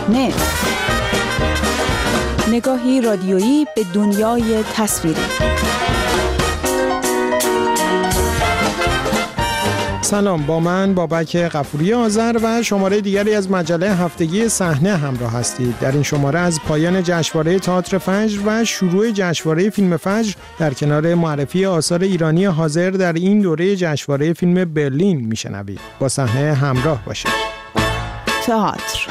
صحنه، نگاهی رادیویی به دنیای تصویری. سلام، با من بابک غفوری آذر و شماره دیگری از مجله هفتگی صحنه همراه هستید. در این شماره از پایان جشنواره تئاتر فجر و شروع جشنواره فیلم فجر در کنار معرفی آثار ایرانی حاضر در این دوره جشنواره فیلم برلین میشنوید. با صحنه همراه باشید. تئاتر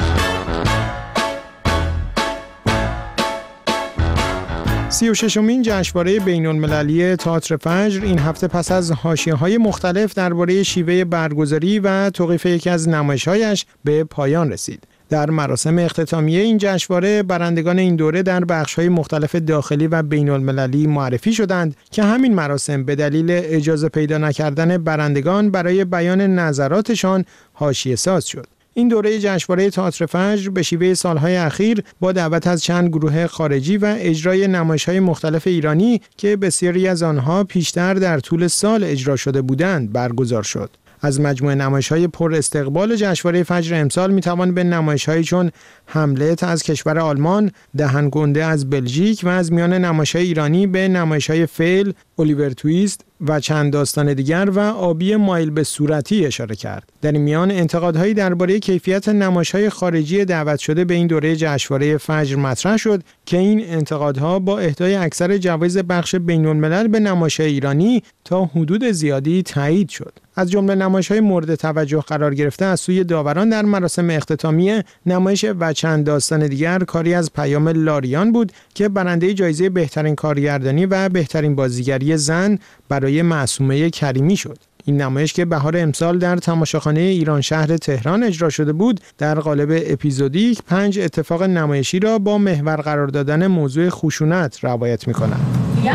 36مین جشنواره بین‌المللی تئاتر فجر این هفته پس از حاشیه‌های مختلف درباره شیوه برگزاری و توقیف یکی از نمایش‌هایش به پایان رسید. در مراسم اختتامیه این جشنواره برندگان این دوره در بخش‌های مختلف داخلی و بین‌المللی معرفی شدند که همین مراسم به دلیل اجازه پیدا نکردن برندگان برای بیان نظراتشان حاشیه‌ساز شد. این دوره جشنواره تئاتر فجر به شیوه سالهای اخیر با دعوت از چند گروه خارجی و اجرای نمایش‌های مختلف ایرانی که بسیاری از آنها پیشتر در طول سال اجرا شده بودند برگزار شد. از مجموعه نمایش‌های پر استقبال جشنواره فجر امسال می‌توان به نمایش‌هایی چون هملت از کشور آلمان، دهنگنده از بلژیک و از میان نمایش‌های ایرانی به نمایش‌های فعل، الیور تویست و چند داستان دیگر و آبی مایل به صورتی اشاره کرد. در این میان انتقادهایی درباره کیفیت نمایش‌های خارجی دعوت شده به این دوره جشنواره فجر مطرح شد که این انتقادها با اهدای اکثر جوایز بخش بین‌الملل به نمایش‌های ایرانی تا حدود زیادی تایید شد. از جمله نمایش‌های مورد توجه قرار گرفته از سوی داوران در مراسم اختتامیه نمایش و چند داستان دیگر کاری از پیام لاریان بود که برنده جایزه بهترین کارگردانی و بهترین بازیگری زن برای معصومه کریمی شد. این نمایش که بهار امسال در تماشاخانه ایران شهر تهران اجرا شده بود، در قالب اپیزودیک 5 اتفاق نمایشی را با محور قرار دادن موضوع خشونت روایت می‌کند. یا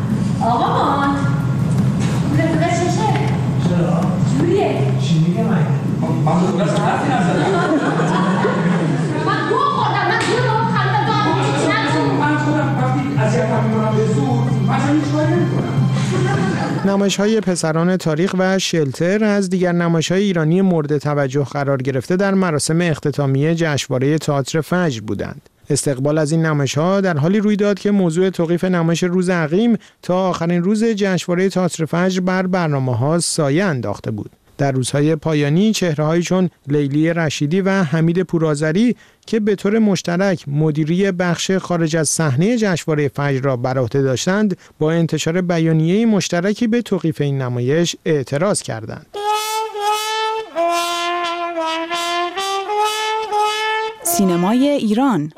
آقا رفیق چشه؟ چرا؟ جوریه؟ چی میگه من خودم حرفی نزدم. من گوه خوردم، من گوه رو خلطه دارم. من خودم وقتی اذیتم می‌کنم به زور، من هیچ کاری نمی‌کنم. نمایش‌های پسران تاریخ و شلتر از دیگر نمایش‌های ایرانی مورد توجه قرار گرفته در مراسم اختتامیه جشنواره تئاتر فجر بودند. استقبال از این نمایش‌ها در حالی روی داد که موضوع توقیف نمایش روز عقیم تا آخرین روز جشنواره تئاتر فجر بر برنامه‌ها سایه انداخته بود. در روزهای پایانی چهره‌هایی چون لیلی رشیدی و حمید پورآذری که به طور مشترک مدیری بخش خارج از صحنه جشنواره فجر را بر عهده داشتند، با انتشار بیانیه مشترکی به توقیف این نمایش اعتراض کردند. سینمای ایران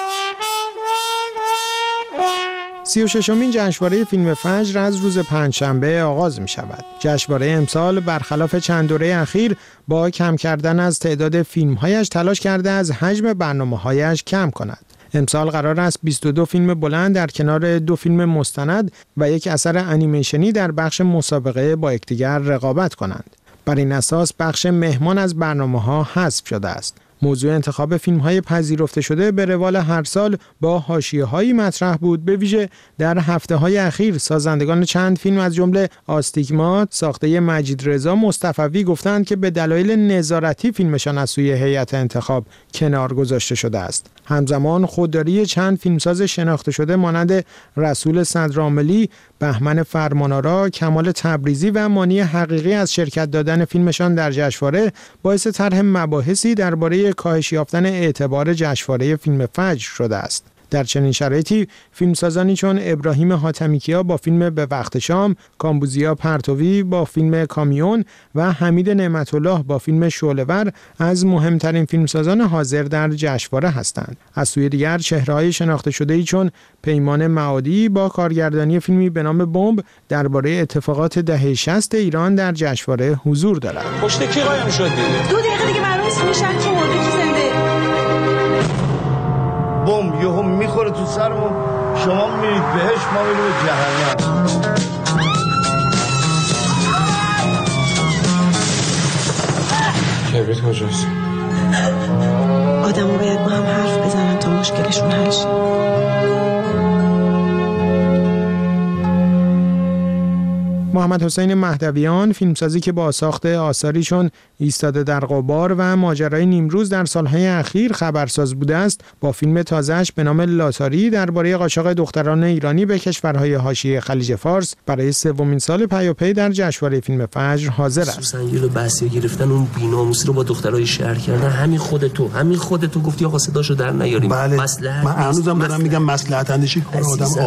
36مین جشنواره فیلم فجر از روز پنجشنبه آغاز می شود. جشنواره امسال برخلاف چند دوره اخیر با کم کردن از تعداد فیلم‌هایش تلاش کرده از حجم برنامه‌هایش کم کند. امسال قرار است 22 فیلم بلند در کنار 2 فیلم مستند و یک اثر انیمیشنی در بخش مسابقه با یکدیگر رقابت کنند. بر این اساس بخش مهمان از برنامه‌ها حذف شده است. موضوع انتخاب فیلم‌های پذیرفته شده به روال هر سال با حاشیه‌هایی مطرح بود. به ویژه در هفته‌های اخیر سازندگان چند فیلم از جمله آستیگمات ساخته مجید رضا مصطفوی گفتند که به دلایل نظارتی فیلمشان از سوی هیئت انتخاب کنار گذاشته شده است. همزمان خودداری چند فیلمساز شناخته شده مانند رسول صدرعاملی، بهمن فرمانآرا، کمال تبریزی و مانی حقیقی از شرکت دادن فیلمشان در جشنواره باعث طرح مباحثی درباره کاهش یافتن اعتبار جشنواره فیلم فجر شده است. در چنین شرایطی فیلمسازانی چون ابراهیم حاتمیکیا با فیلم به وقت شام، کامبوزیا پرتوی با فیلم کامیون و حمید نعمت‌الله با فیلم شعله‌ور از مهمترین فیلمسازان حاضر در جشنواره هستند. از سوی دیگر چهره‌های شناخته شده‌ای چون پیمان معادی با کارگردانی فیلمی به نام بمب درباره اتفاقات دهه 60 ایران در جشنواره حضور دارند. پشت کی قایم شدی؟ 2 دقیقه دیگه معلوم نیست میشن که مرده کی زنده. بمب یهو میخوره تو سرمون، شما میرید بهش، ما میریم به جهنم. کبریت کجاست؟ آدم‌ها باید با هم حرف بزنن تا مشکلشون حل شه. محمد حسین مهدویان، فیلمسازی که با ساخت آثاری چون ایستاده در غبار و ماجرای نیمروز در سالهای اخیر خبرساز بوده است، با فیلم تازه‌اش به نام لاتاری درباره قاچاق دختران ایرانی به کشورهای حاشیه خلیج فارس برای سومین سال پیاپی در جشنواره فیلم فجر حاضر است. سنگیل و بحثی گرفتن اون بی‌ناموسی رو با دخترای شهر کردن. همین خودتو گفتی آقا صداشو در نیاریم. بله. من هنوزم دارم میگم مصلحت اندیشی کار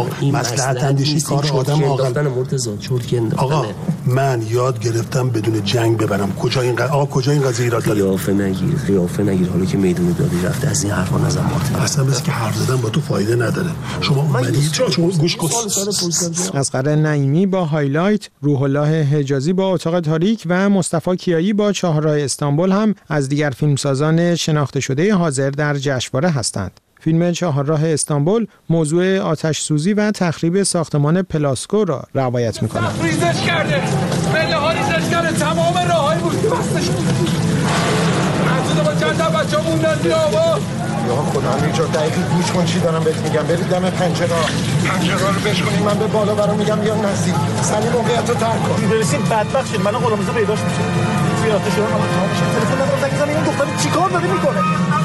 آدم عاقل. آقا من یاد گرفتم بدون جنگ ببرم. کجا این قضیه ایراد داره؟ قیافه نگیر حالا که میدونی دادی رفته از این حرفا نزن. اصلا بس که حرف زدن با تو فایده نداره. شما اومدید شما گوش کن. اصغر نعیمی با هایلایت، روح الله حجازی با اتاق تاریک و مصطفی کیایی با چهارراه استانبول هم از دیگر فیلمسازان شناخته شده حاضر در جشنواره هستند. فیلم چهارراه استانبول موضوع آتش سوزی و تخریب ساختمان پلاسکو را روایت می‌کند. ریزش کرده. پله‌ها ریزش کرده. تمام راه‌های ورودی بسته شده. محمود با چند تا بچه‌ها موندن توی آوا. یا خدا همینجا دقیقی گوش کن چی دارم بهت میگم. برید دم پنجره رو بشکنید. من به بالا برام میگم یا نزدیک. سری موقعیت رو ترک کن. برسید بدبخت شید. من قلمزه پیداش میشه. زیاده شده من تلفن ندارم زنگ بزنم این دختر چیکار داره میکنه.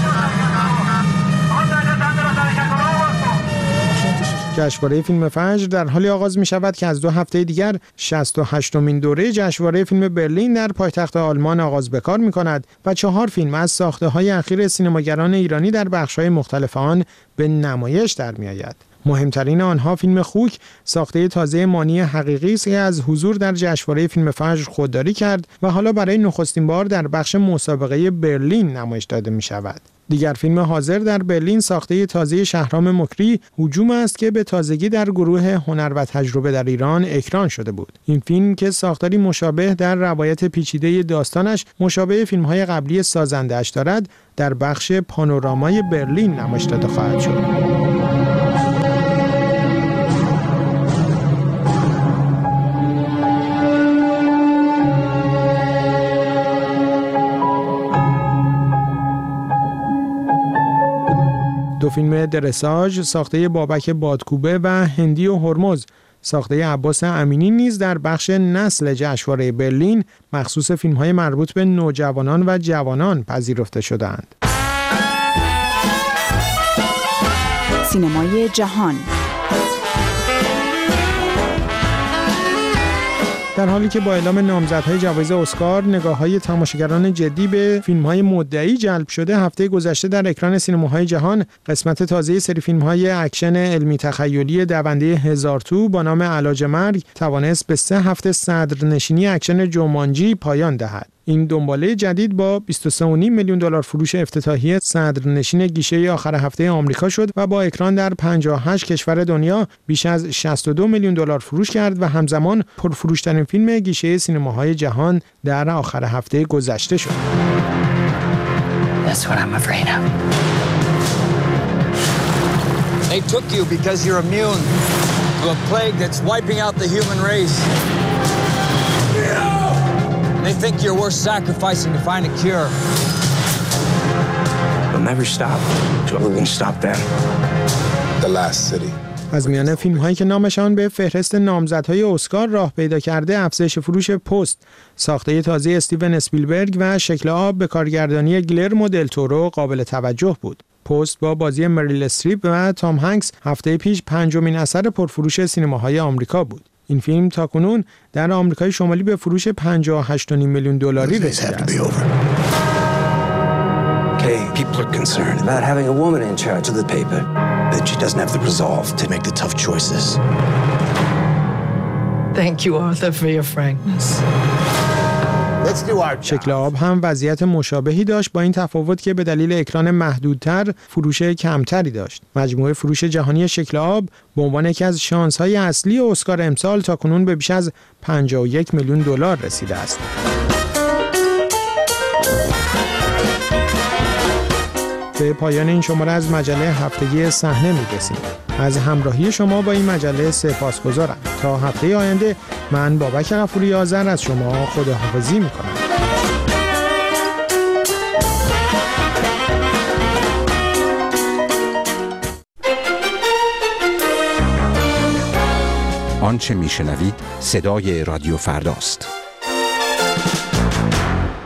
جشنواره فیلم فجر در حالی آغاز می شود که از 2 هفته دیگر 68مین دوره جشنواره فیلم برلین در پایتخت آلمان آغاز به کار می کند و 4 فیلم از ساخته های اخیر سینماگران ایرانی در بخش‌های مختلف آن به نمایش در می آید. مهمترین آنها فیلم خوک، ساخته تازه مانی حقیقی است که از حضور در جشنواره فیلم فجر خودداری کرد و حالا برای نخستین بار در بخش مسابقه برلین نمایش داده می شود. دیگر فیلم حاضر در برلین ساخته تازه شهرام مکری، هجوم است که به تازگی در گروه هنر و تجربه در ایران اکران شده بود. این فیلم که ساختاری مشابه در روایت پیچیده داستانش مشابه فیلم‌های قبلی سازنده‌اش دارد، در بخش پانورامای برلین نمایش داده خواهد شد. دو فیلم درساژ ساخته بابک بادکوبه و هندی و هرمز ساخته عباس امینی نیز در بخش نسل جشنواره برلین مخصوص فیلم‌های مربوط به نوجوانان و جوانان پذیرفته شدند. سینمای جهان. در حالی که با اعلام نامزدهای جوایز اسکار نگاه‌های تماشاگران جدی به فیلم‌های مدعی جلب شده، هفته گذشته در اکران سینماهای جهان قسمت تازه سری فیلم‌های اکشن علمی تخیلی دونده 1000 تو با نام علاج مرگ توانست به 3 هفته صدرنشینی اکشن جومانجی پایان دهد. این دنباله جدید با $23.5 میلیون فروش افتتاحی صدرنشین گیشه آخر هفته آمریکا شد و با اکران در 58 کشور دنیا بیش از $62 میلیون فروش کرد و همزمان پرفروشترین فیلم گیشه سینماهای جهان در آخر هفته گذشته شد. That's what I'm afraid of. They took you because you're immune to a plague that's wiping out the human race. They think you're worth sacrificing to find a cure. They'll never stop until we're going to stop them. The Last City. از میان فیلم‌هایی که نامشان به فهرست نامزدهای اسکار راه پیدا کرده، افزایش فروش پست ساخته تازه استیون اسپیلبرگ و شکل آب به کارگردانی گیلرمو دل تورو قابل توجه بود. پست با بازی مریل استریپ و تام هنگس هفته پیش 5مین اثر پرفروش سینماهای آمریکا بود. این فیلم تاکنون در آمریکای شمالی به فروش $58.5 میلیون رسیده است. Okay, people are concerned about having a woman in charge of the paper. That she doesn't have the resolve to make the tough choices. Thank you, Arthur, for your frankness. شکل آب هم وضعیت مشابهی داشت، با این تفاوت که به دلیل اکران محدودتر فروش کمتری داشت. مجموع فروش جهانی شکل آب به عنوان یکی از شانس‌های اصلی اسکار امسال تاکنون به بیش از $51 میلیون رسیده است. به پایان این شماره از مجله هفتگی صحنه می‌رسیم. از همراهی شما با این مجله سپاسگزارم. تا هفته آینده من بابک غفوری آذر از شما خداحافظی می‌کنم. On آنچه میشنوید صدای رادیو فرداست.